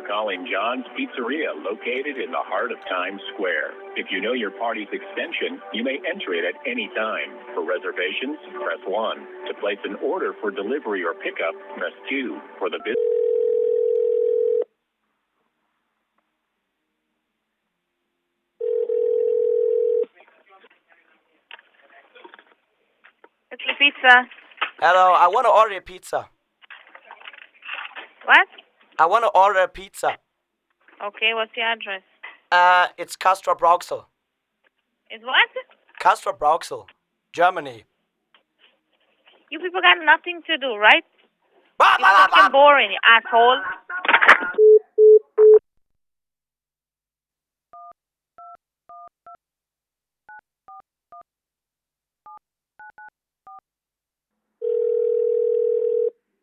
calling John's Pizzeria, located in the heart of Times Square. If you know your party's extension, you may enter it at any time. For reservations, press 1. To place an order for delivery or pickup, press 2. For the business... It's the pizza. Hello, I want to order a pizza. What? I want to order a pizza. Okay, what's your address? It's Castrop Rauxel. It's what? Castrop Rauxel, Germany. You people got nothing to do, right? Bah, You're fucking boring, you asshole.